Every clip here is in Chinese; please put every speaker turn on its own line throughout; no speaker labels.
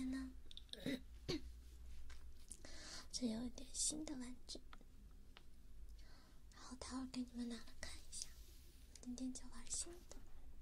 天呢，这有一点新的玩具，然后待会儿给你们拿来看一下。今天就玩新的。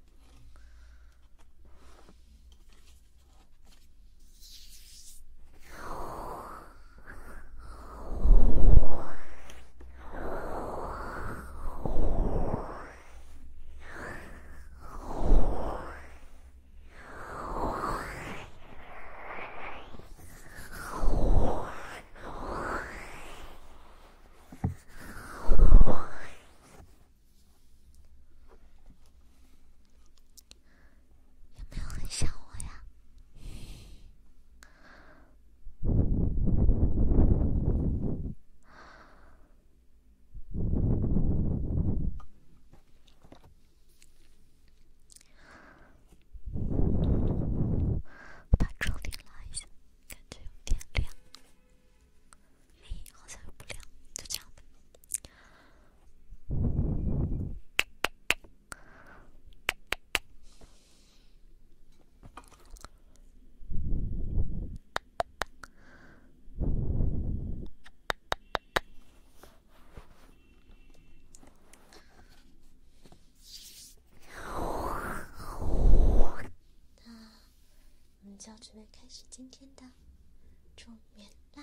就要准备开始今天的助眠啦。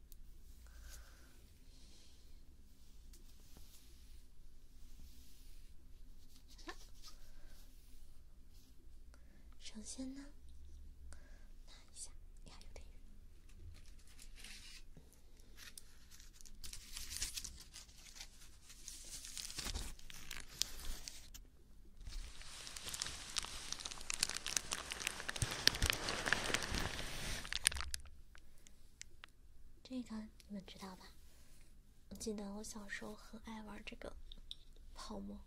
首先呢，拿一下，呀，有点远。这个你们知道吧？我记得我小时候很爱玩这个泡沫。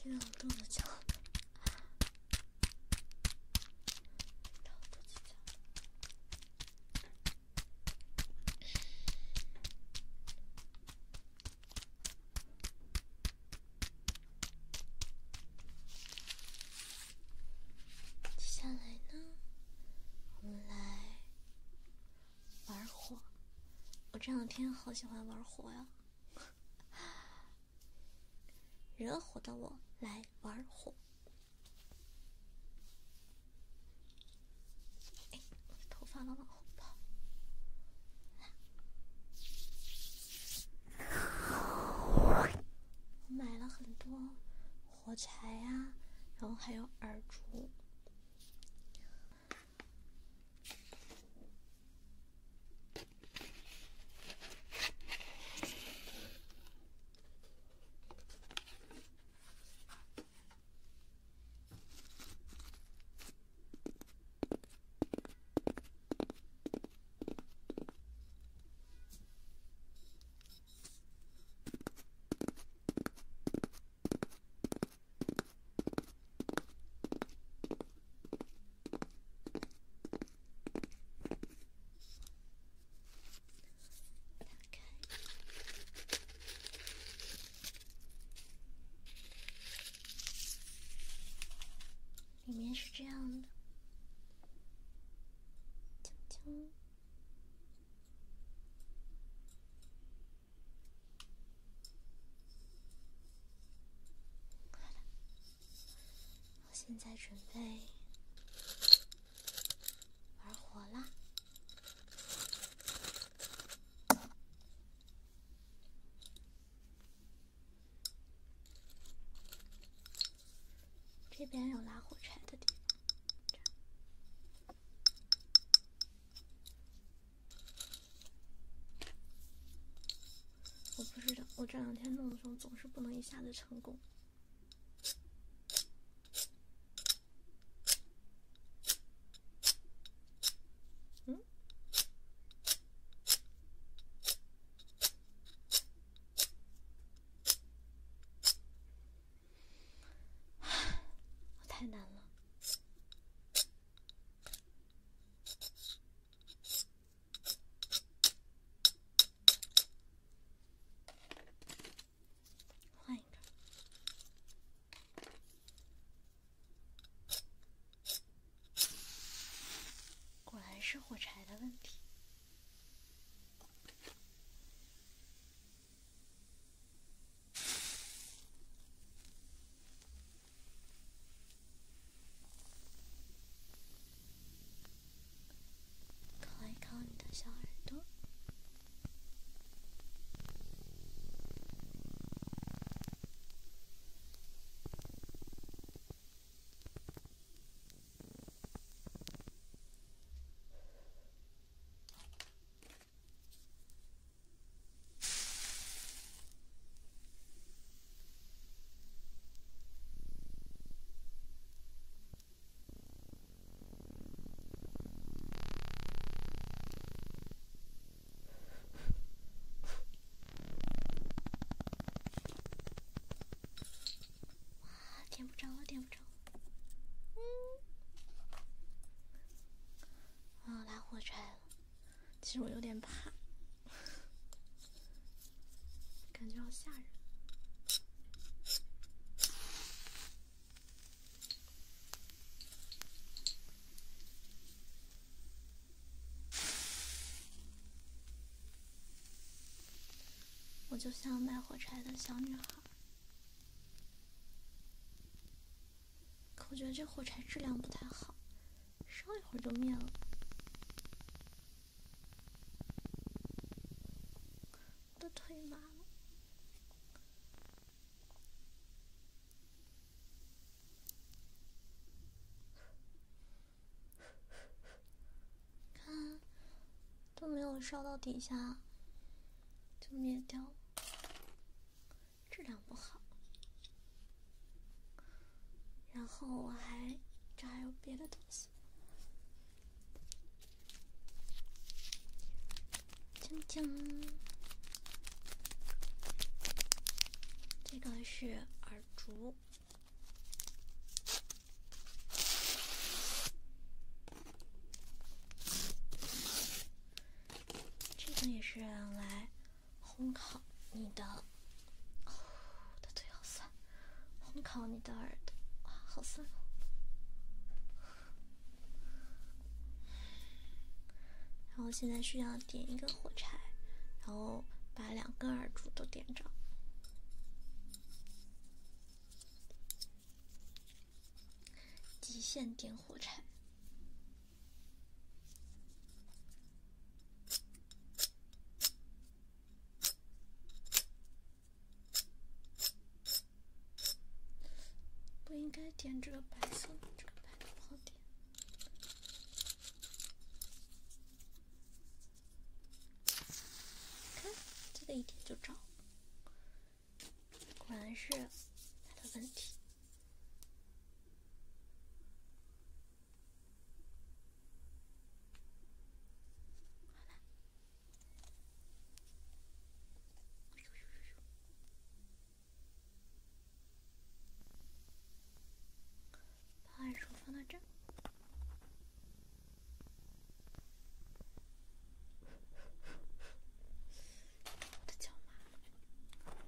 听到肚子叫了，接下来呢，我们来玩火。我这两天好喜欢玩火呀，惹火的我来玩火。哎，我的头发老往后跑。我买了很多火柴呀，然后还有耳烛。里面是这样的，锵锵。我现在准备玩火啦！这边有拉火柴的地方。我不知道，我这两天弄的时候总是不能一下子成功。我太难了。换一个。果然是火柴的问题。烤一烤你的小耳朵。点不着了，点不着。拉火柴了。其实我有点怕，感觉好吓人。我就像卖火柴的小女孩，可我觉得这火柴质量不太好，烧一会儿就灭了。我的腿麻了。看，都没有烧到底下，就灭掉了，质量不好。然后这还有别的东西。锵锵，这个是耳烛， 是用来烘烤你的，我的腿好酸，烘烤你的耳朵，哇，好酸哦。然后现在需要点一个火柴，然后把2根耳珠都点着。极限点火柴。不应该点这个白色的，这个白的不好点。看，这个一点就着，果然是它的问题。把耳珠放到这儿。我的脚麻了。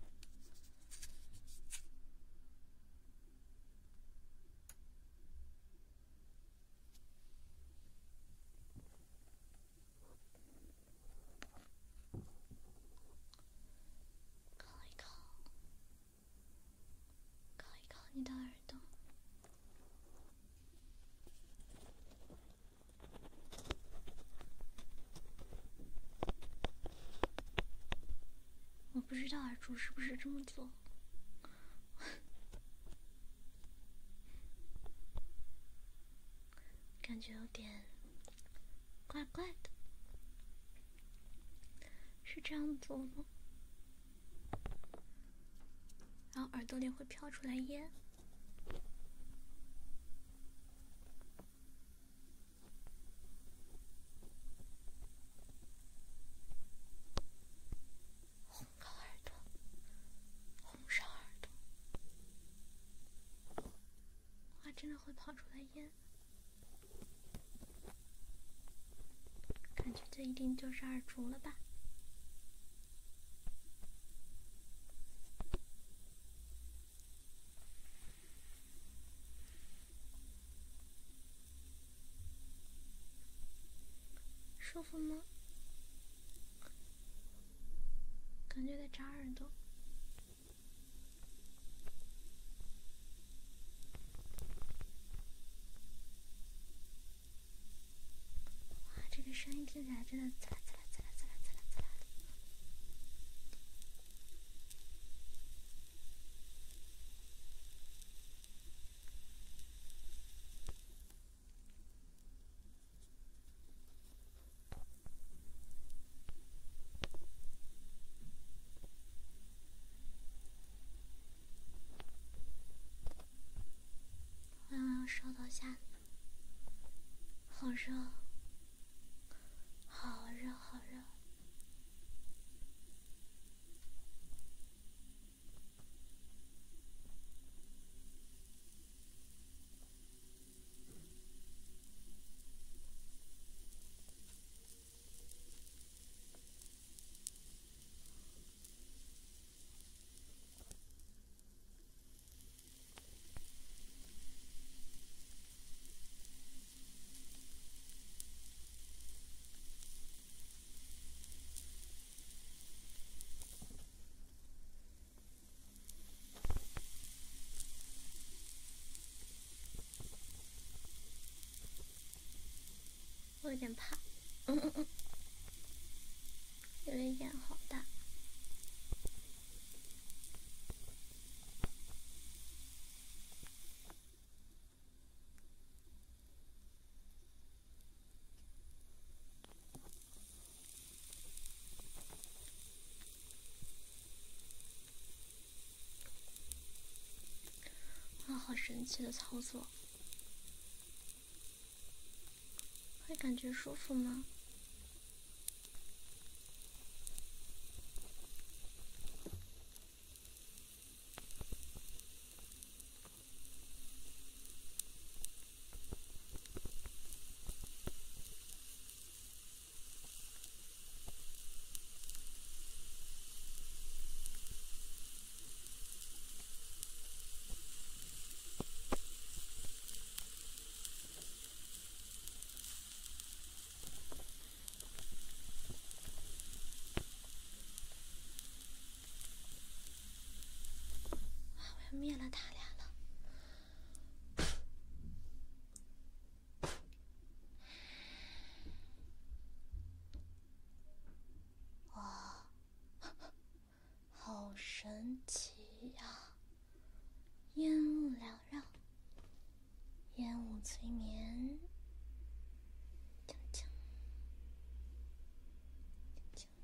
烤一烤，烤一烤你的耳朵。我不知道耳珠是不是这么做，感觉有点怪怪的，是这样做吗？然后耳朵里会飘出来烟。烘烤耳朵，烘烧耳朵，哇，真的会跑出来烟。感觉这一定就是耳珠了吧？舒服吗？感觉在扎耳朵。哇，这个声音听起来真的滋啦滋啦滋啦滋啦滋啦滋啦的。我要烧到下面，好热，好热，好热。我有点怕，有点眼好大。哇，好神奇的操作！会感觉舒服吗？ 灭了他俩了。哇，好神奇呀！烟雾缭绕，烟雾催眠，锵锵锵锵。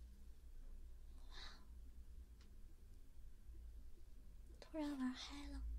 突然玩嗨了。